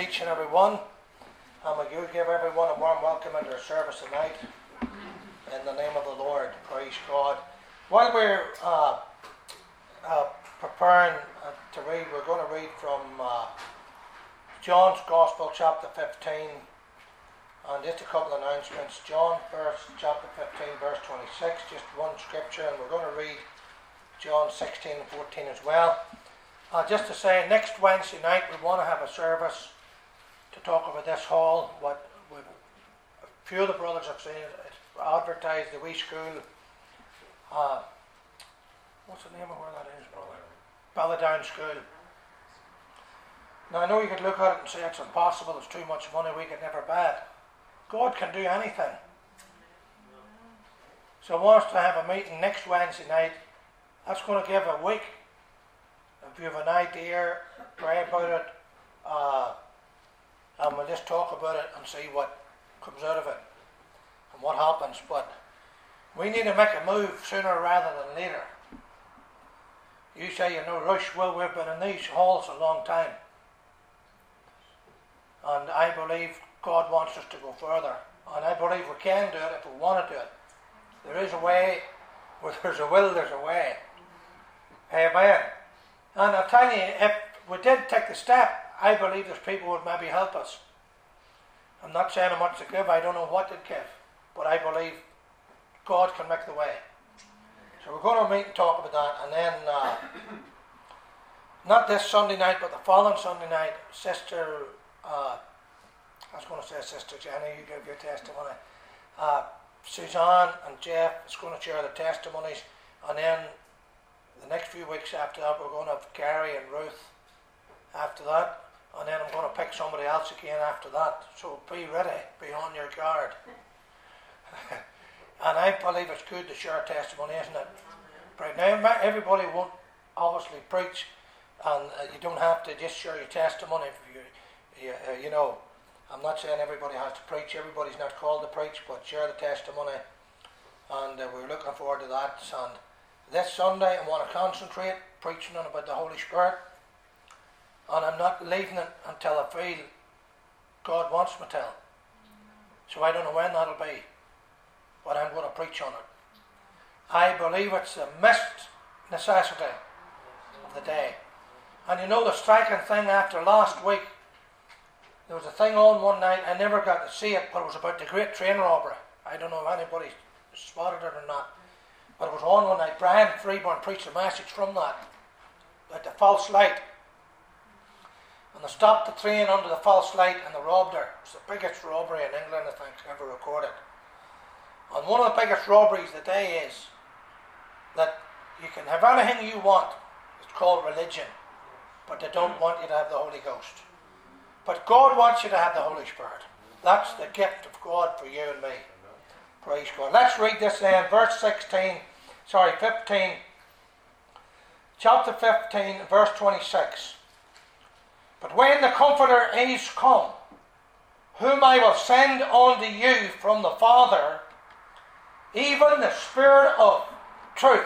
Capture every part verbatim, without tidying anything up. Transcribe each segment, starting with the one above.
each and every one. And we do give everyone a warm welcome into our service tonight. In the name of the Lord. Praise God. While we're uh, uh, preparing uh, to read, we're going to read from uh, John's Gospel, chapter fifteen. And just a couple of announcements. John, verse, chapter fifteen, verse twenty-six. Just one scripture. And we're going to read John sixteen and fourteen as well. Uh, just to say, next Wednesday night we want to have a service to talk about this hall. What we've, a few of the brothers have seen it. It's advertised, the wee school. Uh, what's the name of where that is, brother? Ballydown School. Now I know you could look at it and say it's impossible, it's too much money, we could never buy it. God can do anything. So I want us to have a meeting next Wednesday night. That's going to give a week. If you have an idea, pray about it, uh, and we'll just talk about it and see what comes out of it and what happens. But we need to make a move sooner rather than later. You say you're no rush. Well, we've been in these halls a long time, and I believe God wants us to go further, and I believe we can do it if we want to do it. There is a way. Where there's a will, there's a way. Amen. And I'll tell you, if we did take the step, I believe there's people who would maybe help us. I'm not saying how much to give, I don't know what to give, but I believe God can make the way. So we're going to meet and talk about that, and then, uh, not this Sunday night, but the following Sunday night, Sister, uh, I was going to say Sister Jenny, you give your testimony, uh, Suzanne and Jeff is going to share the testimonies, and then the next few weeks after that we're going to have Gary and Ruth after that, and then I'm going to pick somebody else again after that. So be ready, be on your guard. And I believe it's good to share testimony, isn't it? Right now everybody won't obviously preach, and uh, you don't have to just share your testimony. If you, you, uh, you know, I'm not saying everybody has to preach, everybody's not called to preach, but share the testimony, and uh, we're looking forward to that. And this Sunday I want to concentrate preaching on about the Holy Spirit, and I'm not leaving it until I feel God wants me to. So I don't know when that'll be, but I'm going to preach on it. I believe it's a missed necessity of the day. And you know the striking thing after last week, there was a thing on one night, I never got to see it, but it was about the great train robbery. I don't know if anybody spotted it or not, but it was on one night. Brian Freeborn preached a message from that, about the false light. And they stopped the train under the false light and they robbed her. It was the biggest robbery in England, I think, ever recorded. And one of the biggest robberies of the day is that you can have anything you want. It's called religion, but they don't want you to have the Holy Ghost. But God wants you to have the Holy Spirit. That's the gift of God for you and me. Praise God. Let's read this then, verse sixteen, sorry, fifteen. Chapter fifteen, verse twenty-six. But when the Comforter is come, whom I will send unto you from the Father, even the Spirit of truth,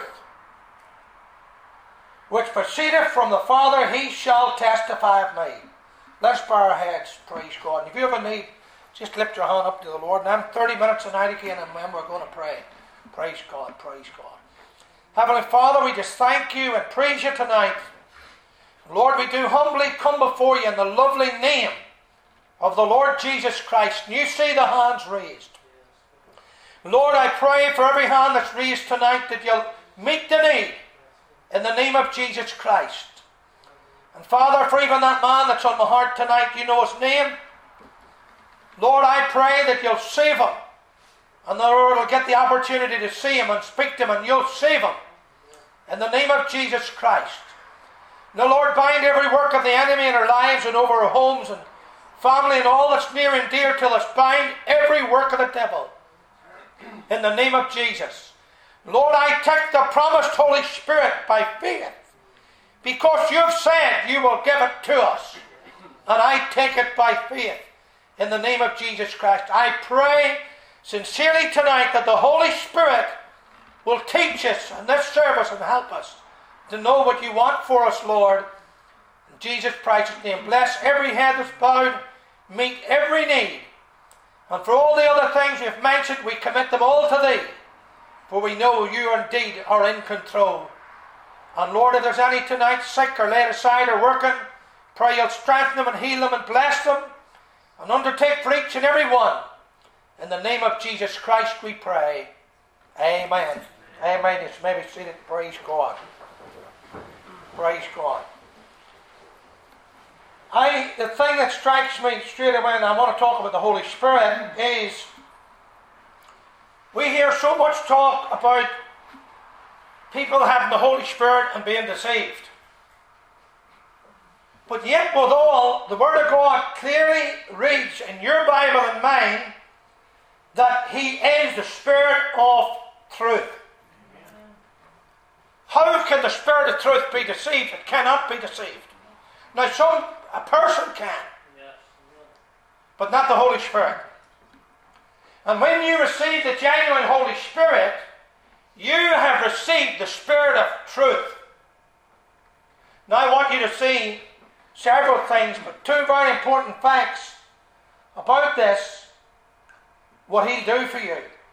which proceedeth from the Father, he shall testify of me. Let's bow our heads, praise God. And if you have a need, just lift your hand up to the Lord. And I'm thirty minutes tonight again, and then we're going to pray. Praise God, praise God. Heavenly Father, we just thank you and praise you tonight. Lord, we do humbly come before you in the lovely name of the Lord Jesus Christ. And you see the hands raised. Lord, I pray for every hand that's raised tonight that you'll meet the need in the name of Jesus Christ. And Father, for even that man that's on my heart tonight, you know his name. Lord, I pray that you'll save him. And the Lord will get the opportunity to see him and speak to him, and you'll save him. In the name of Jesus Christ. Now, Lord, bind every work of the enemy in our lives and over our homes and family and all that's near and dear to us. Bind every work of the devil. In the name of Jesus. Lord, I take the promised Holy Spirit by faith, because you've said you will give it to us. And I take it by faith in the name of Jesus Christ. I pray sincerely tonight that the Holy Spirit will teach us in this service and help us to know what you want for us, Lord. In Jesus Christ's name. Bless every head that's bowed, meet every need. And for all the other things we've mentioned, we commit them all to Thee. For we know You indeed are in control. And Lord, if there's any tonight sick or laid aside or working, pray You'll strengthen them and heal them and bless them. And undertake for each and every one. In the name of Jesus Christ we pray. Amen. Amen. It's maybe seated. Praise God. Praise God. I, the thing that strikes me straight away, and I want to talk about the Holy Spirit, is we hear so much talk about people having the Holy Spirit and being deceived. But yet with all, the Word of God clearly reads in your Bible and mine that He is the Spirit of truth. How can the Spirit of truth be deceived? It cannot be deceived. Now some, a person can, but not the Holy Spirit. And when you receive the genuine Holy Spirit, you have received the Spirit of truth. Now I want you to see several things, but two very important facts about this, what He'll do for you.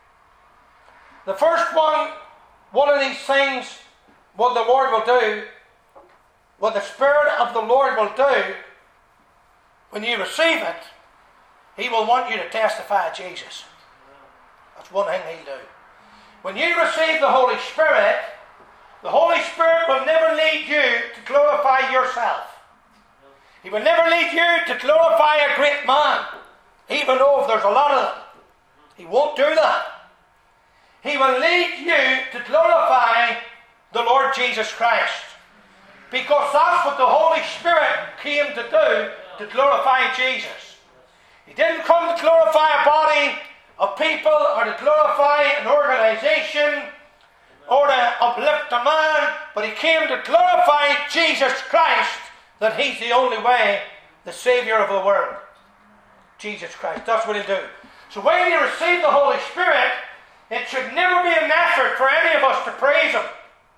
The first one, one of these things, what the Lord will do, what the Spirit of the Lord will do, when you receive it, He will want you to testify of Jesus. That's one thing He'll do. When you receive the Holy Spirit, the Holy Spirit will never lead you to glorify yourself. He will never lead you to glorify a great man, even though if there's a lot of them. He won't do that. He will lead you to glorify the Lord Jesus Christ. Because that's what the Holy Spirit came to do, to glorify Jesus. He didn't come to glorify a body of people, or to glorify an organization, or to uplift a man, but He came to glorify Jesus Christ, that He's the only way, the Saviour of the world. Jesus Christ, that's what He'll do. So when you receive the Holy Spirit, it should never be an effort for any of us to praise Him,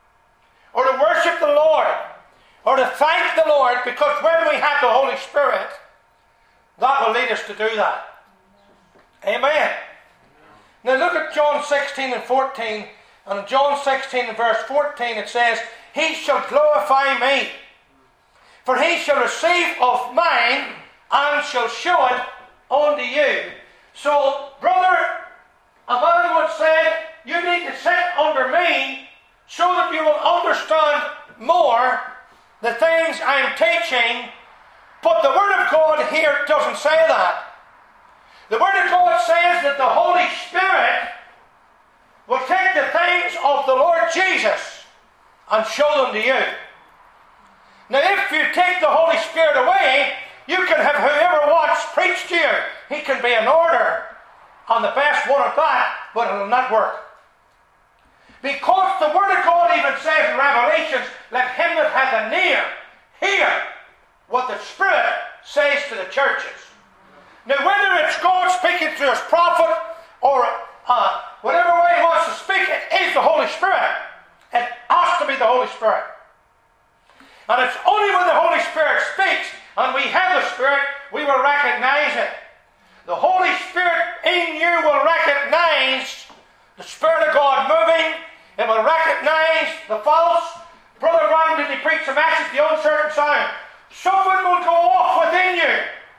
or to worship the Lord, or to thank the Lord, because when we have the Holy Spirit, that will lead us to do that. Amen. Now look at John sixteen and fourteen, and in John sixteen and verse fourteen it says, He shall glorify me, for He shall receive of mine, and shall show it unto you. So, brother, a man once said, you need to sit under me, so that you will understand more the things I'm teaching. But the Word of God here doesn't say that. The Word of God says that the Holy Spirit will take the things of the Lord Jesus and show them to you. Now if you take the Holy Spirit away, you can have whoever wants preach to you. He can be an order on the best one at that, but it will not work. Because the Word of God even says in Revelations, let him that hath an ear hear what the Spirit says to the churches. Now whether it's God speaking through His prophet, or uh, whatever way He wants to speak, it is the Holy Spirit. It has to be the Holy Spirit. And it's only when the Holy Spirit speaks, and we have the Spirit, we will recognize it. The Holy Spirit in you will recognize the Spirit of God moving. It will recognize the false. Brother Brown, did he preach a message, the uncertain sound? Something will go off within you.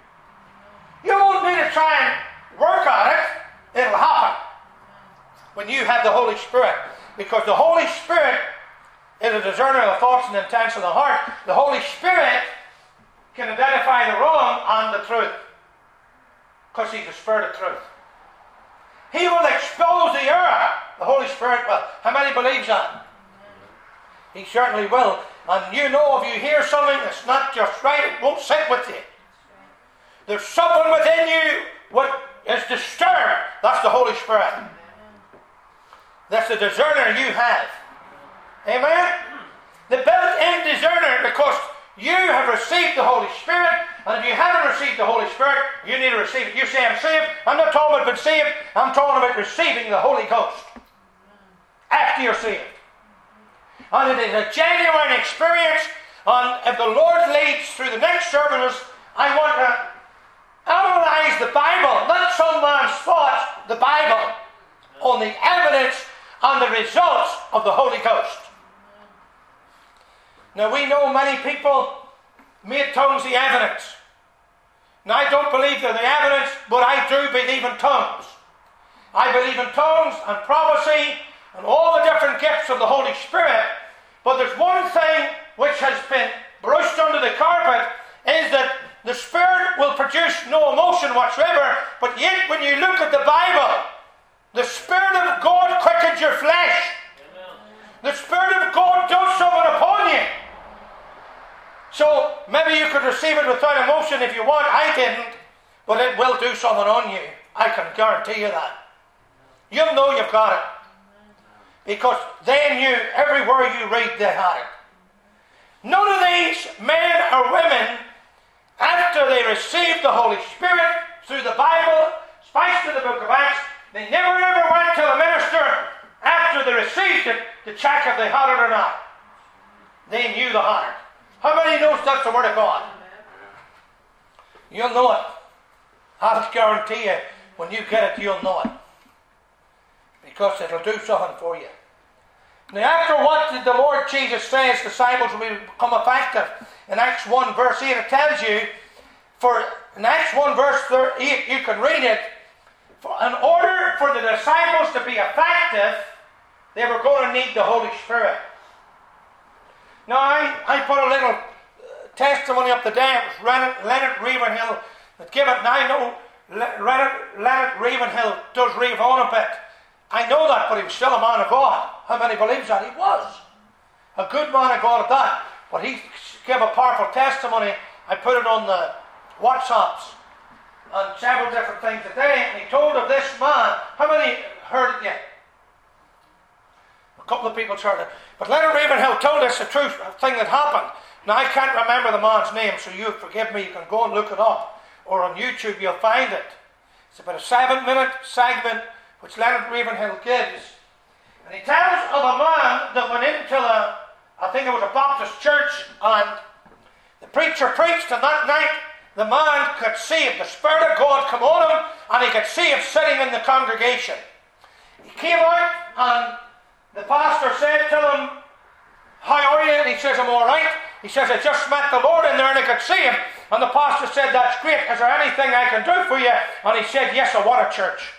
You won't need to try and work at it. It'll happen when you have the Holy Spirit. Because the Holy Spirit is a discerner of the thoughts and intents of the heart. The Holy Spirit can identify the wrong and the truth. Because He's the Spirit of truth. He will expose the error. The Holy Spirit will. How many believes that? He certainly will. And you know, if you hear something that's not just right, it won't sit with you. There's something within you what is disturbed. That's the Holy Spirit. That's the discerner you have. Amen? The built-in discerner, because you have received the Holy Spirit, and if you haven't received the Holy Spirit, you need to receive it. You say, I'm saved. I'm not talking about being saved. I'm talking about receiving the Holy Ghost after you're saved. And it is a genuine experience And if the Lord leads through the next service, I want to analyze the Bible, not some man's thoughts, the Bible, on the evidence and the results of the Holy Ghost. Now we know many people made tongues the evidence. Now I don't believe they're the evidence, but I do believe in tongues. I believe in tongues and prophecy and all the different gifts of the Holy Spirit. But there's one thing which has been brushed under the carpet, is that the Spirit will produce no emotion whatsoever, but yet when you look at the Bible, the Spirit of God quickens your flesh. The Spirit of God does something upon you. So maybe you could receive it without emotion if you want. I didn't, but it will do something on you. I can guarantee you that. You'll know you've got it, because they knew everywhere you read they had it. None of these men or women, after they received the Holy Spirit through the Bible, especially the book of Acts, they never ever went to the minister after they received it to check if they had it or not. They knew they had it. How many knows that's the Word of God? You'll know it. I'll guarantee you, when you get it, you'll know it. Because it'll do something for you. Now, after what did the Lord Jesus say his disciples will become effective? In Acts one verse eight, it tells you, for in Acts one verse eight, you can read it, for in order for the disciples to be effective, they were going to need the Holy Spirit. Now, I, I put a little uh, testimony up today. It was Leonard, Leonard Ravenhill that gave it. Now, I know Leonard, Leonard Ravenhill does rave on a bit. I know that, but he was still a man of God. How many believes that? He was. A good man of God at that. But he gave a powerful testimony. I put it on the WhatsApps and several different things today. And he told of this man. How many heard it yet? A couple of people heard it. But Leonard Ravenhill told us the truth, a thing that happened. Now I can't remember the man's name, so you forgive me. You can go and look it up. Or on YouTube you'll find it. It's about a seven minute segment which Leonard Ravenhill gives. And he tells of a man that went into the, I think it was a Baptist church, and the preacher preached, and that night the man could see it. The Spirit of God come on him, and he could see him sitting in the congregation. He came out, and the pastor said to him, "How are you?" And he says, "I'm all right." He says, "I just met the Lord in there and I could see him." And the pastor said, "That's great. Is there anything I can do for you?" And he said, "Yes, I want a church."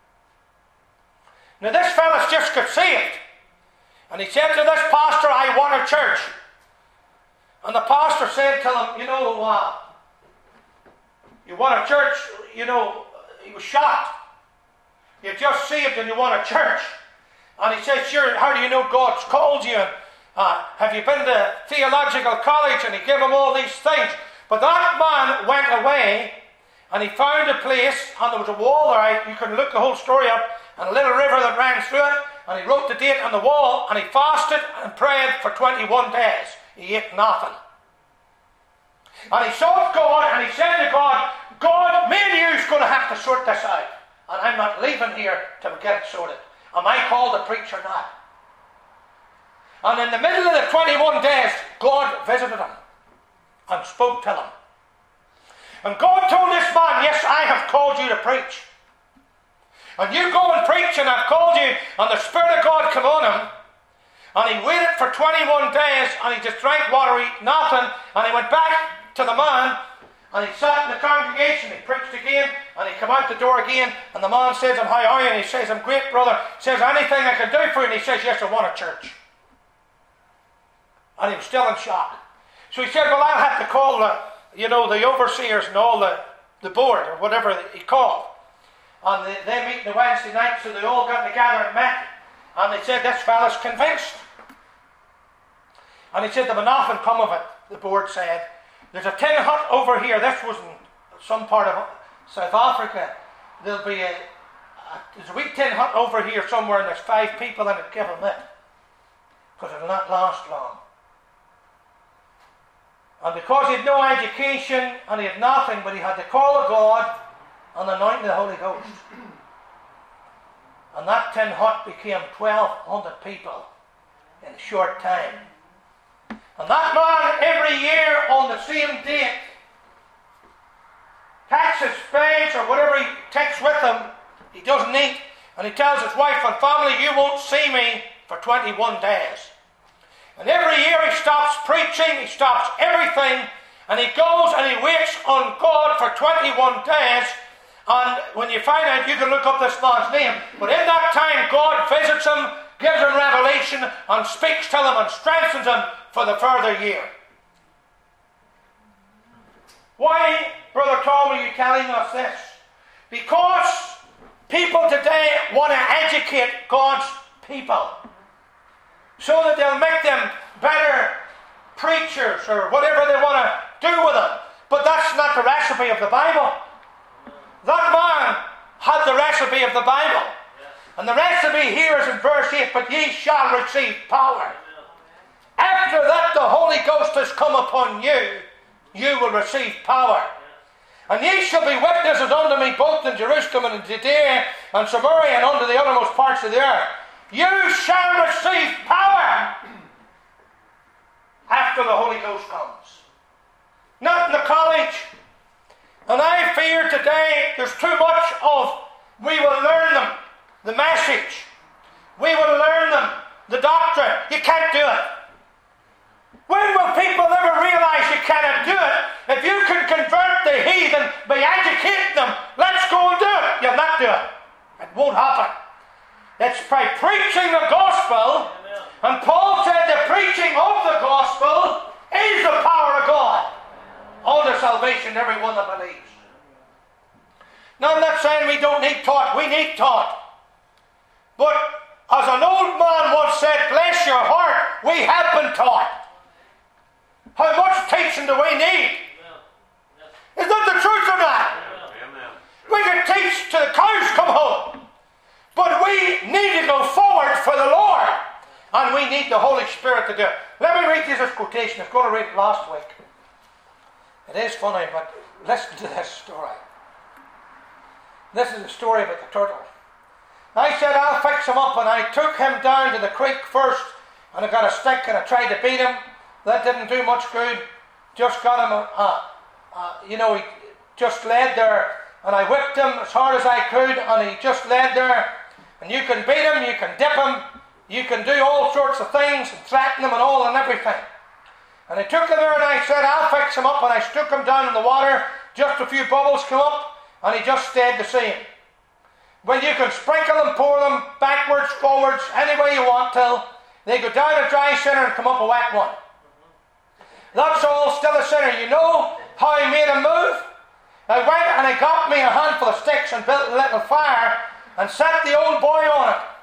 Now this fella's just got saved. And he said to this pastor, "I want a church." And the pastor said to him, "You know, uh, you want a church?" You know, he was shocked. "You're just saved and you want a church?" And he said, "Sure, how do you know God's called you? Uh, have you been to theological college?" And he gave him all these things. But that man went away and he found a place, and there was a wall there. You can look the whole story up, and a little river that ran through it. And he wrote the date on the wall, and he fasted and prayed for twenty-one days. He ate nothing. And he sought God, and he said to God, "God, me and you's going to have to sort this out. And I'm not leaving here till we get it sorted. Am I called to preach or not?" And in the middle of the twenty-one days, God visited him and spoke to him. And God told this man, "Yes, I have called you to preach. And you go and preach, and I've called you." And the Spirit of God came on him. And he waited for twenty-one days, and he just drank water, ate nothing. And he went back to the man, and he sat in the congregation. He preached again, and he came out the door again. And the man says to him, "How are you?" And he says, "I'm great, brother." He says, "Anything I can do for you?" And he says, "Yes, I want a church." And he was still in shock. So he said, "Well, I'll have to call the, you know, the overseers and all the, the board," or whatever he called. And they, they meet on the Wednesday night, so they all got together and met. And they said, "This fella's convinced." And he said, "There will nothing come of it," the board said. "There's a tin hut over here." This was in some part of South Africa. There'll be a, a there's a wee tin hut over here somewhere, and there's five people in it. Give him it, because it'll not last long. And because he had no education and he had nothing, but he had the call of God and the anointing of the Holy Ghost. And that tin hut became twelve hundred people in a short time. And that man, every year on the same date, packs his spades or whatever he takes with him, he doesn't eat, and he tells his wife and family, you won't see me for twenty-one days. And every year he stops preaching, he stops everything, and he goes and he waits on God for twenty-one days. And when you find out, you can look up this man's name. But in that time, God visits him, gives him revelation, and speaks to him and strengthens him for the further year. Why, Brother Tom, are you telling us this? Because people today want to educate God's people so that they'll make them better preachers or whatever they want to do with them. But that's not the recipe of the Bible. That man had the recipe of the Bible. And the recipe here is in verse eight, but ye shall receive power. After that the Holy Ghost has come upon you, you will receive power. And ye shall be witnesses unto me both in Jerusalem and in Judea and Samaria and unto the uttermost parts of the earth. You shall receive power after the Holy Ghost comes. Not in the college. And I fear today there's too much of, we will learn them the message. We will learn them the doctrine. You can't do it. When will people ever realize you cannot do it? If you can convert the heathen by educating them, let's go and do it. You'll not do it. It won't happen. It's by preaching the gospel. Amen. And Paul said the preaching of the gospel is the power of God unto salvation to everyone that believes. Now I'm not saying we don't need taught. We need taught. But as an old man once said, bless your heart, we have been taught. How much teaching do we need? Is that the truth or not? We can teach till the cows come home. But we need to go forward for the Lord. And we need the Holy Spirit to do it. Let me read you this quotation. I was going to read it last week. It is funny, but listen to this story. This is the story about the turtle. I said, I'll fix him up, and I took him down to the creek first, and I got a stick, and I tried to beat him. That didn't do much good. Just got him, uh, uh, you know, he just laid there, and I whipped him as hard as I could, and he just laid there. And you can beat him, you can dip him, you can do all sorts of things, and threaten him and all and everything. And I took him there, and I said, I'll fix him up, and I stuck him down in the water. Just a few bubbles come up, and he just stayed the same. Well, you can sprinkle them, pour them, backwards, forwards, any way you want till they go down a dry sinner and come up a wet one. That's all still a sinner. You know how I made him move? I went and I got me a handful of sticks and built a little fire and set the old boy on it.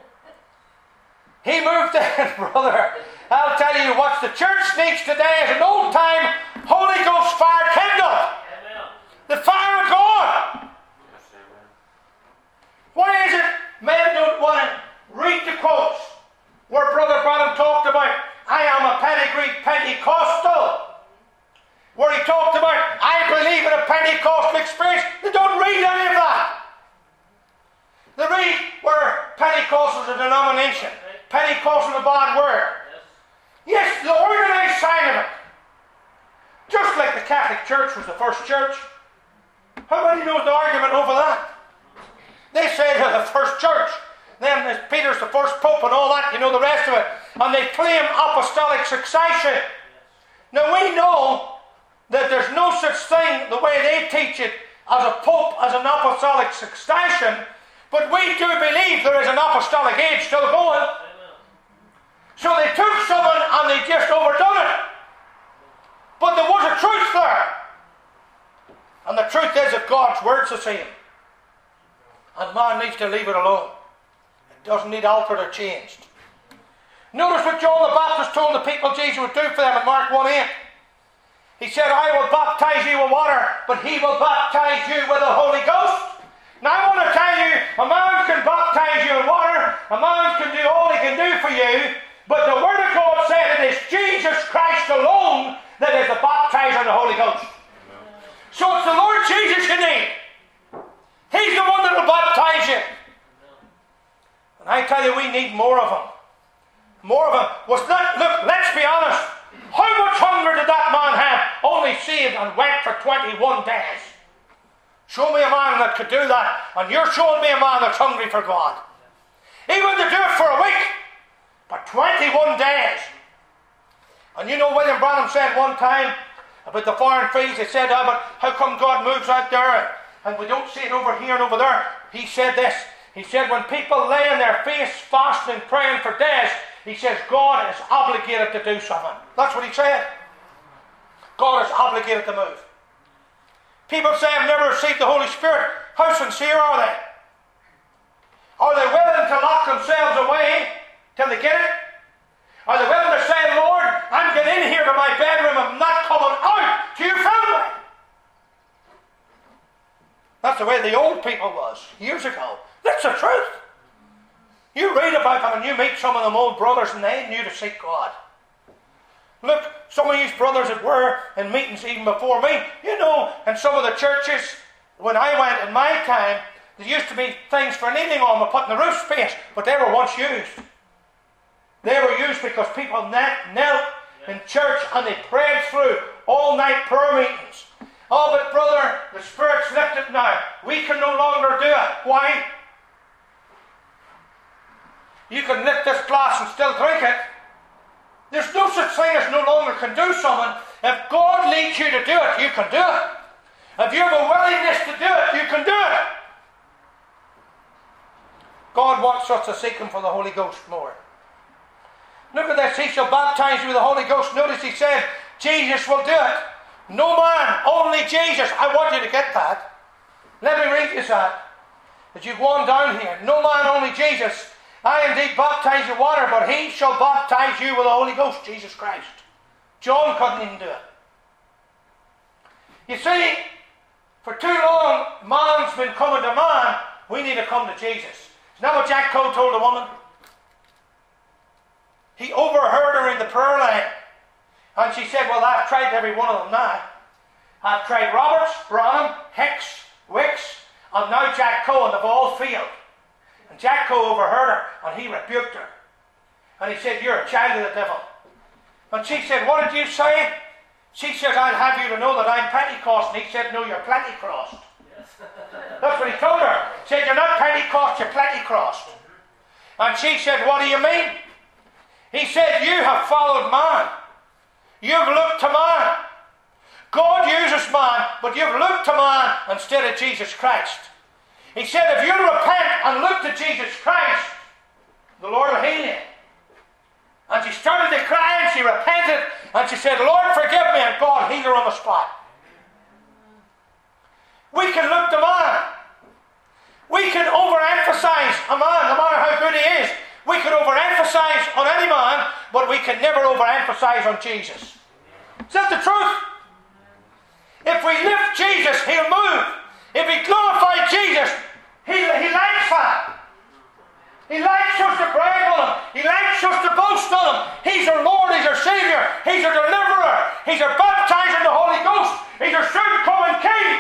He moved in, brother. I'll tell you what the church needs today is an old time Holy Ghost fire kindled. The fire of God. Why is it men don't want to read the quotes where Brother Branham talked about, I am a pedigreed Pentecostal, where he talked about, I believe in a Pentecostal experience? They don't read any of that. They read where Pentecostal is a denomination. Pentecostal is a bad word. Yes, the organized side of it. Just like the Catholic Church was the first church. How many knows the argument over that? They say they're the first church. Then Peter's the first pope and all that, you know the rest of it. And they claim apostolic succession. Now we know that there's no such thing, the way they teach it, as a pope, as an apostolic succession. But we do believe there is an apostolic age still going. So they took someone and they just overdone it. But there was a truth there. And the truth is that God's word's the same. And man needs to leave it alone. It doesn't need altered or changed. Notice what John the Baptist told the people Jesus would do for them in Mark one eight. He said, I will baptize you with water, but he will baptize you with the Holy Ghost. Now I want to tell you, a man can baptize you in water, a man can do all he can do for you, but the Word of God said it is Jesus Christ alone that is the baptizer of the Holy Ghost. So it's the Lord Jesus you need. He's the one that will baptize you. And I tell you, we need more of him. More of him. Was not, look, let's be honest. How much hunger did that man have? Only saved and went for twenty-one days. Show me a man that could do that, and you're showing me a man that's hungry for God. He went to do it for a week, but twenty-one days. And you know, William Branham said one time about the foreign fields, he said, oh, but how come God moves out there and we don't see it over here and over there? He said this. He said, when people lay on their face fasting and praying for days, he says, God is obligated to do something. That's what he said. God is obligated to move. People say, I've never received the Holy Spirit. How sincere are they? Are they willing to lock themselves away till they get it? Are they willing to say, Lord, I'm getting in here to my bedroom, I'm not coming out till you fill me? That's the way the old people was years ago. That's the truth. You read about them and you meet some of them old brothers and they knew to seek God. Look, some of these brothers that were in meetings even before me, you know, in some of the churches, when I went in my time, there used to be things for kneeling on, with putting the roof space, but they were once used. They were used because people knelt in church and they prayed through all-night prayer meetings. Oh, but brother, the Spirit's lifted now. We can no longer do it. Why? You can lift this glass and still drink it. There's no such thing as no longer can do something. If God leads you to do it, you can do it. If you have a willingness to do it, you can do it. God wants us to seek Him for the Holy Ghost more. Look at this. He shall baptize you with the Holy Ghost. Notice he said, Jesus will do it. No man, only Jesus. I want you to get that. Let me read you that. As you go on down here. No man, only Jesus. I indeed baptize you with water, but He shall baptize you with the Holy Ghost, Jesus Christ. John couldn't even do it. You see, for too long, man's been coming to man. We need to come to Jesus. Isn't that what Jack Coe told the woman? He overheard her in the prayer line. And she said, well, I've tried every one of them now. I've tried Roberts, Branham, Hicks, Wicks, and now Jack Coe, and they've all failed. And Jack Coe overheard her, and he rebuked her. And he said, you're a child of the devil. And she said, what did you say? She said, I'll have you to know that I'm Pentecost. And he said, no, you're plenty-crossed. Yes. That's what he told her. He said, you're not Pentecost, you're plenty-crossed. And she said, what do you mean? He said, you have followed man. You've looked to man. God uses man, but you've looked to man instead of Jesus Christ. He said, if you repent and look to Jesus Christ, the Lord will heal you. And she started to cry and she repented and she said, Lord, forgive me, and God healed her on the spot. We can look to man. We can overemphasize a man, no matter how good he is. We can overemphasize on any man, but we can never overemphasize on Jesus. Is that the truth? If we lift Jesus, He'll move. If we glorify Jesus, He, he likes that. He likes us to brag on Him. He likes us to boast on Him. He's our Lord, He's our Saviour, He's our Deliverer, He's our baptizer in the Holy Ghost, He's our soon-coming King.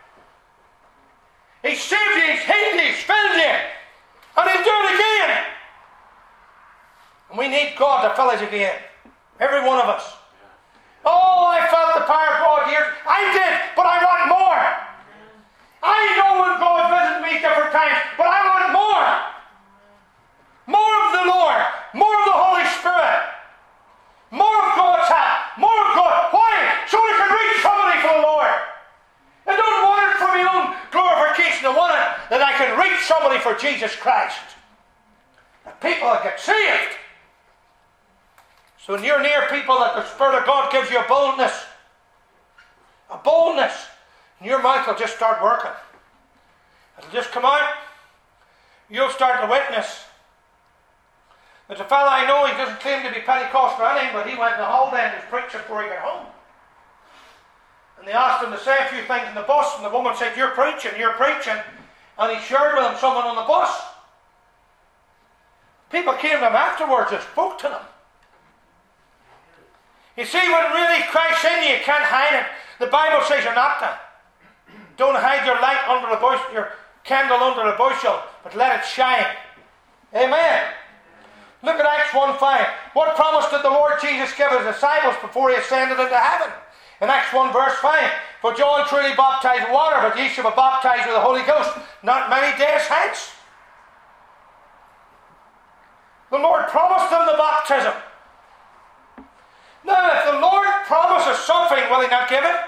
He's saved you, He's healed you, He's filled you, and He'll do it again. And we need God to fill us again. Every one of us. Oh, I felt the power of God here. I did, but I want more. I know when God visited me different times, but I want more. More of the Lord. More of the Holy Spirit. More of God's hand. More of God. Why? So I can reach somebody for the Lord. I don't want it for my own glorification. I want it that I can reach somebody for Jesus Christ. The people that get saved. So when you're near people that the Spirit of God gives you a boldness, a boldness, and your mouth will just start working. It'll just come out. You'll start to witness. There's a fellow I know, he doesn't claim to be Pentecostal or anything, but he went to Holden and was preaching before he got home. And they asked him to say a few things in the bus, and the woman said, you're preaching, you're preaching. And he shared with them someone on the bus. People came to him afterwards and spoke to them. You see, when really Christ's in you, you can't hide it. The Bible says you're not to. Don't hide your light under the bushel, your candle under the bushel, but let it shine. Amen. Look at Acts one five. What promise did the Lord Jesus give his disciples before he ascended into heaven? In Acts one verse five. For John truly baptized with water, but ye shall be baptized with the Holy Ghost not many days hence. The Lord promised them the baptism. Now, if the Lord promises something, will he not give it?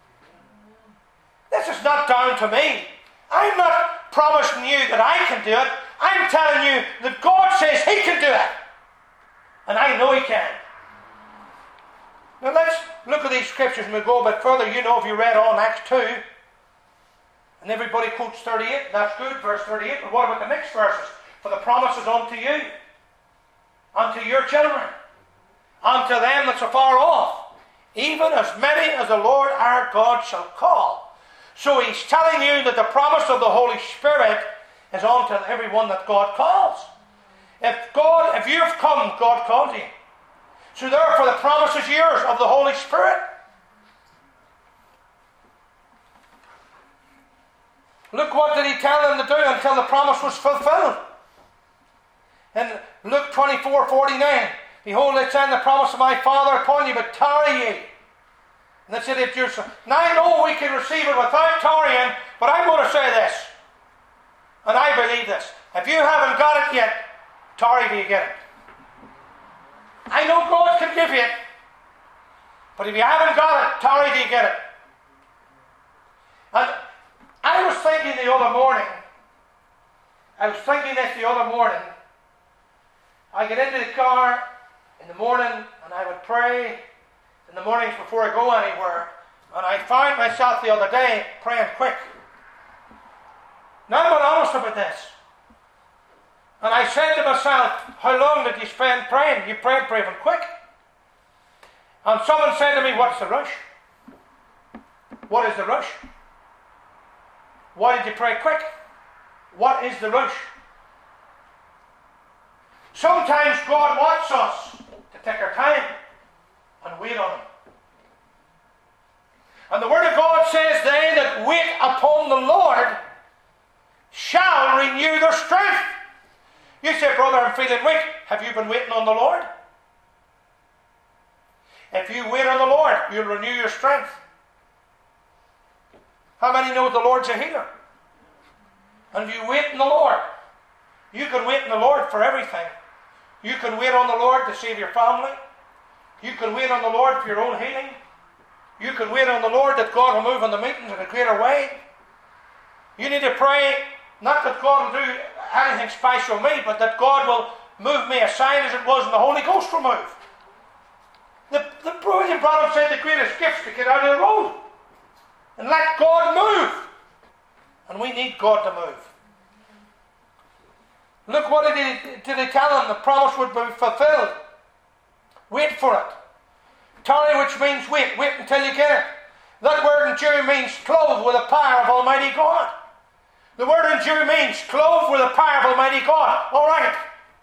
This is not down to me. I'm not promising you that I can do it. I'm telling you that God says he can do it. And I know he can. Now let's look at these scriptures and we'll go a bit further. You know, if you read on Acts two, and everybody quotes thirty-eight, that's good, verse thirty-eight. But what about the next verses? For the promise is unto you, unto your children, unto them that's afar off, even as many as the Lord our God shall call. So he's telling you that the promise of the Holy Spirit is unto everyone that God calls. If God, if you've come, God called you. So therefore the promise is yours of the Holy Spirit. Look, what did he tell them to do until the promise was fulfilled? In Luke twenty-four forty-nine, behold, I send the promise of my Father upon you, but tarry ye. And they said, if you're so, now I know we can receive it without tarrying, but I'm going to say this, and I believe this. If you haven't got it yet, tarry till you get it. I know God can give you it, but if you haven't got it, tarry till you get it. And I was thinking the other morning, I was thinking this the other morning, I get into the car in the morning and I would pray in the mornings before I go anywhere, and I found myself the other day praying quick. Now I'm not honest about this. And I said to myself, how long did you spend praying? You prayed praying quick. And someone said to me, what's the rush? What is the rush? Why did you pray quick? What is the rush? Sometimes God wants us to take our time and wait on him. And the Word of God says, they that wait upon the Lord shall renew their strength. You say, brother, I'm feeling weak. Have you been waiting on the Lord? If you wait on the Lord, you'll renew your strength. How many know the Lord's a healer? And if you wait on the Lord, you can wait on the Lord for everything. You can wait on the Lord to save your family. You can wait on the Lord for your own healing. You can wait on the Lord that God will move in the meetings in a greater way. You need to pray, not that God will do anything special to me, but that God will move me aside as it was and the Holy Ghost will move. The, the William Branham said the greatest gift to get out of the road and let God move. And we need God to move. Look, what did he, did he tell them? The promise would be fulfilled. Wait for it. Tarry, which means wait. Wait until you get it. That word in Jew means clothed with the power of Almighty God. The word in Jew means clothed with the power of Almighty God. All right.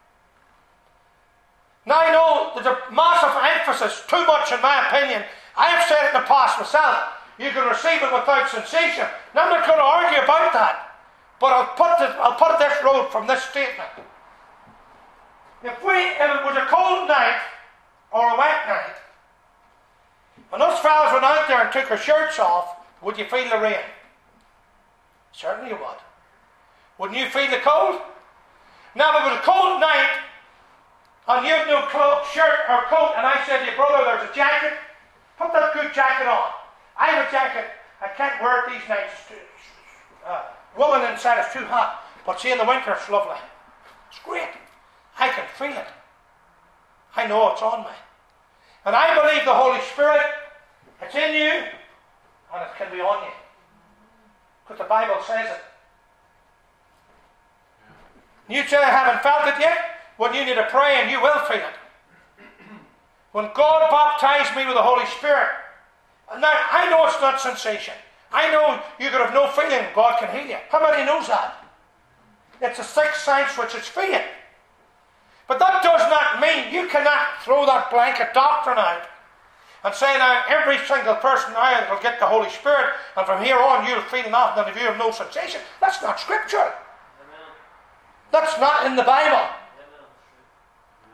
Now I know there's a massive emphasis, too much in my opinion. I have said it in the past myself. You can receive it without sensation. Now I'm not going to argue about that. But I'll put it, I'll put it this road from this statement. If we, if it was a cold night or a wet night, and those fellas went out there and took their shirts off, would you feel the rain? Certainly you would. Wouldn't you feel the cold? Now if it was a cold night, and you had no cloak, shirt or coat, and I said to you, brother, there's a jacket, put that good jacket on. I have a jacket, I can't wear it these nights. It's too, uh, woolen inside, it's too hot. But see, in the winter, it's lovely. It's great. I can feel it. I know it's on me. And I believe the Holy Spirit, it's in you, and it can be on you. Because the Bible says it. You say I haven't felt it yet? Well, you need to pray and you will feel it. When God baptized me with the Holy Spirit, and now I know it's not sensation. I know you could have no feeling God can heal you. How many knows that? It's a sixth sense which is faith. But that does not mean you cannot throw that blanket doctrine out and say now every single person now will get the Holy Spirit and from here on you'll feel nothing and if you have no sensation. That's not scripture. Amen. That's not in the Bible. Amen.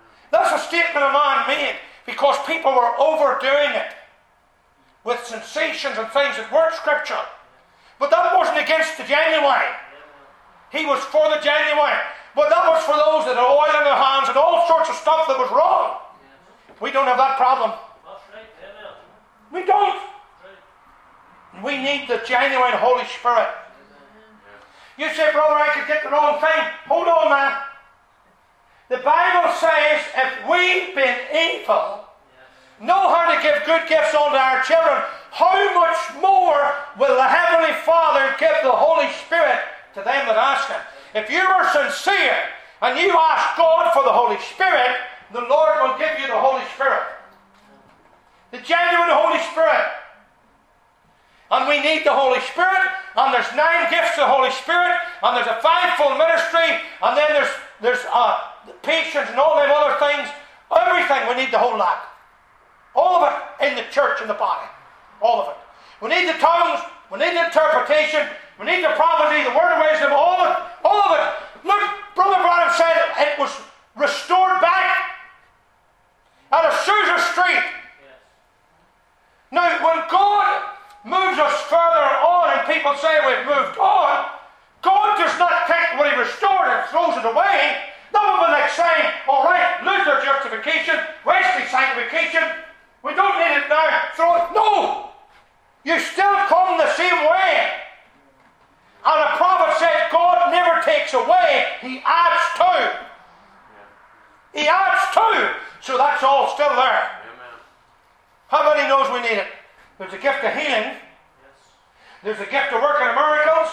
statement a man made because people were overdoing it with sensations and things that weren't scriptural. But that wasn't against the genuine. He was for the genuine. But that was for those that had oil in their hands and all sorts of stuff that was wrong. We don't have that problem. We don't. We need the genuine Holy Spirit. You say, brother, I could get the wrong thing. Hold on, man. The Bible says if we, being evil, know how to give good gifts unto our children, how much more will the Heavenly Father give the Holy Spirit to them that ask Him? If you are sincere and you ask God for the Holy Spirit, the Lord will give you the Holy Spirit. The genuine Holy Spirit. And we need the Holy Spirit, and there's nine gifts of the Holy Spirit, and there's a fivefold ministry, and then there's there's uh, patience and all them other things. Everything, we need the whole lot. All of it in the church and the body. All of it. We need the tongues, we need the interpretation, we need the prophecy, the word of wisdom, all of it. All of it. Look, Brother Branham said it was restored back at Azusa Street. Yes. Now, when God moves us further on and people say we've moved on, God does not take what He restored and throws it away. That would be like saying, all right, Luther justification, Wesley sanctification, we don't need it now, throw it. No! You still come the same way. And the prophet said God never takes away, He adds to. He adds to. So that's all still there. Amen. How many knows we need it? There's a gift of healing. Yes. There's a gift of working of miracles.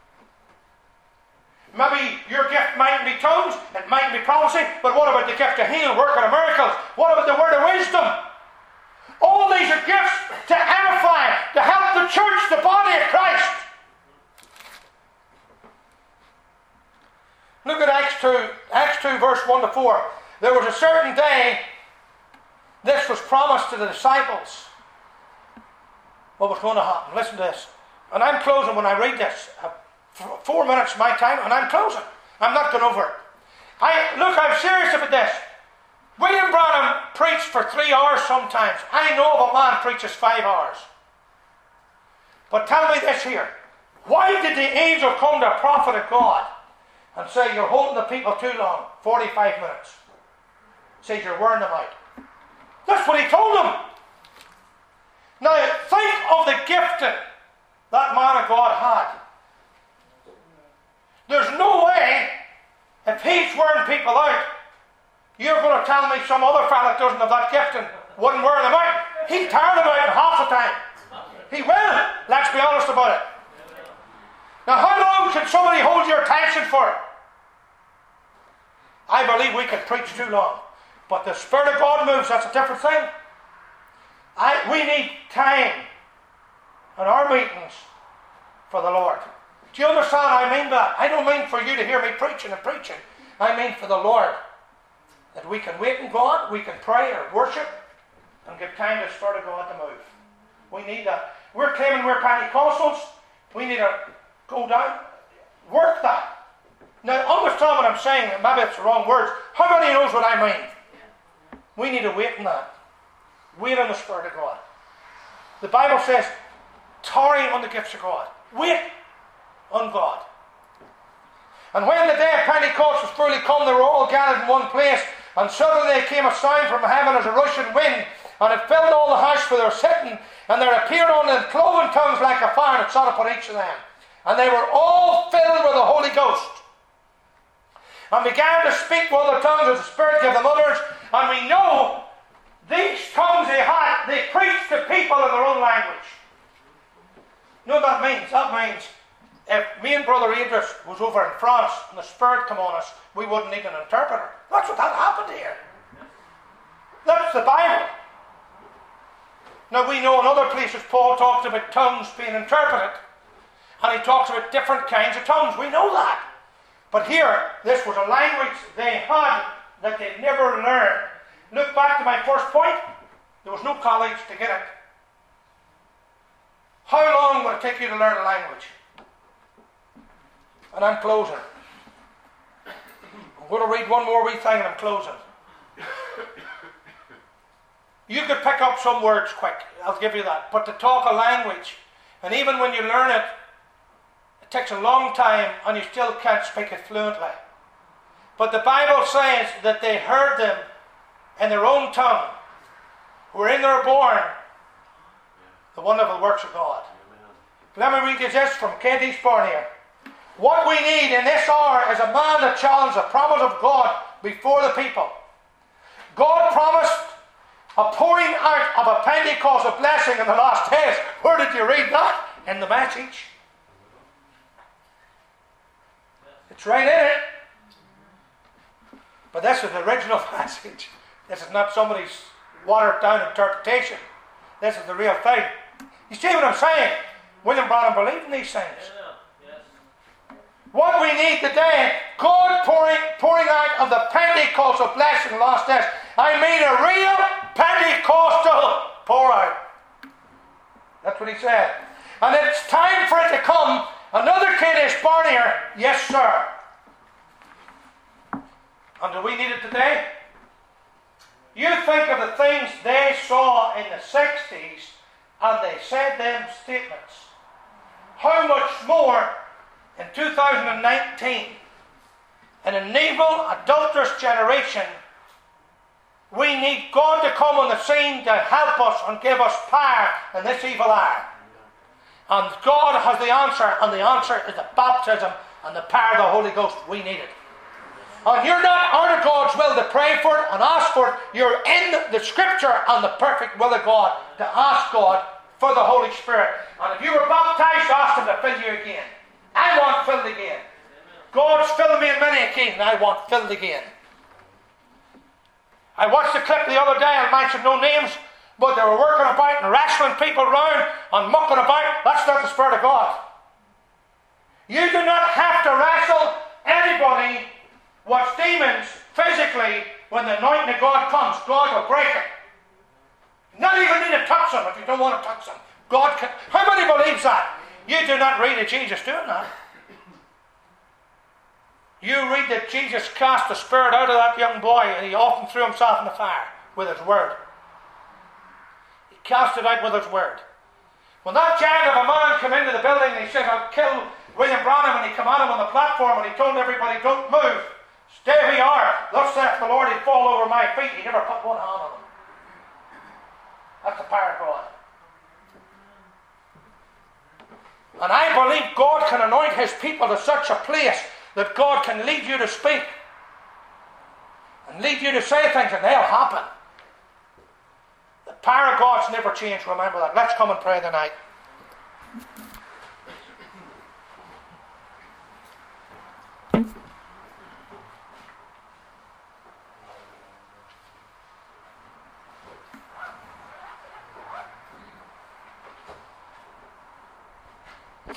Maybe your gift mightn't be tongues, it mightn't be prophecy, but what about the gift of healing, working of miracles? What about the word of wisdom? All these are gifts to edify, to help the church, the body of Christ. Look at Acts two, Acts two verse one to four. There was a certain day, this was promised to the disciples. What was going to happen? Listen to this. And I'm closing when I read this. Four minutes of my time, and I'm closing. I'm not going over it. I, look, I'm serious about this. William Branham preached for three hours sometimes. I know of a man preaches five hours. But tell me this here. Why did the angel come to a prophet of God and say, you're holding the people too long? forty-five minutes. Says you're wearing them out. That's what he told them. Now, think of the gifting that man of God had. There's no way, if he's wearing people out, you're going to tell me some other fella that doesn't have that gifting wouldn't wear them out. He'd tear them out in half the time. He will. Let's be honest about it. Now, how long can somebody hold your attention for? I believe we could preach too long. But the Spirit of God moves, that's a different thing. I, we need time in our meetings for the Lord. Do you understand what I mean by that? I don't mean for you to hear me preaching and preaching. I mean for the Lord. That we can wait in God, we can pray or worship, and give time to the Spirit of God to move. We need that. We're claiming we're Pentecostals. We need to go down, work that. Now, understand what I'm saying, and maybe it's the wrong words. How many knows what I mean? We need to wait in that. Wait on the Spirit of God. The Bible says, tarry on the gifts of God. Wait on God. And when the day of Pentecost was fully come, they were all gathered in one place, and suddenly there came a sound from heaven as a rushing wind, and it filled all the house where they were sitting, and there appeared on them cloven tongues like a fire, and it sat upon each of them. And they were all filled with the Holy Ghost, and began to speak with other tongues as the Spirit gave them utterance. And we know these tongues they had, they preached to people in their own language. You know what that means? That means if me and Brother Idris was over in France and the Spirit come on us, we wouldn't need an interpreter. That's what that happened here. That's the Bible. Now we know in other places Paul talks about tongues being interpreted, and he talks about different kinds of tongues. We know that. But here, this was a language they had that they never learned. Look back to my first point. There was no college to get it. How long would it take you to learn a language? And I'm closing. I'm going to read one more wee thing and I'm closing. You could pick up some words quick, I'll give you that. But to talk a language, and even when you learn it, it takes a long time and you still can't speak it fluently. But the Bible says that they heard them in their own tongue, wherein they were born, the wonderful works of God. Let me read you this from Kent Eastbourne here. What we need in this hour is a man that challenges the promise of God before the people. God promised a pouring out of a Pentecostal blessing in the last days. Where did you read that? In the message. It's right in it. But this is the original message. This is not somebody's watered down interpretation. This is the real thing. You see what I'm saying? William Branham believed in these things. Yeah, yes. What we need today, God pouring, pouring out of the Pentecostal blessing last days. I mean a real Pentecostal pour out. That's what he said. And it's time for it to come. Another kid is born here. Yes, sir. And do we need it today? You think of the things they saw in the sixties and they said them statements. How much more in two thousand nineteen, in an evil, adulterous generation, we need God to come on the scene to help us and give us power in this evil hour. And God has the answer, and the answer is the baptism and the power of the Holy Ghost. We need it. And you're not out of God's will to pray for it and ask for it. You're in the Scripture and the perfect will of God to ask God for the Holy Spirit. And if you were baptized, ask Him to fill you again. I want filled again. God's filled me on many occasions. I want filled again. I watched a clip the other day. I'll mention no names, but they were working about and wrestling people around and mucking about. That's not the Spirit of God. You do not have to wrestle anybody. Watch demons physically. When the anointing of God comes, God will break it. Not even need to touch them if you don't want to touch them. God can. How many believes that? You do not read of Jesus doing that. You read that Jesus cast the spirit out of that young boy and he often threw himself in the fire with his word. He cast it out with his word. When that giant of a man came into the building and he said, I'll kill William Branham, and he came at him on the platform and he told everybody, don't move. Stay where you are. Thus saith the Lord, he'd fall over my feet. He never put one hand on him. That's the power of God. And I believe God can anoint His people to such a place that God can lead you to speak and lead you to say things, and they'll happen. The power of God's never changed. Remember that. Let's come and pray tonight.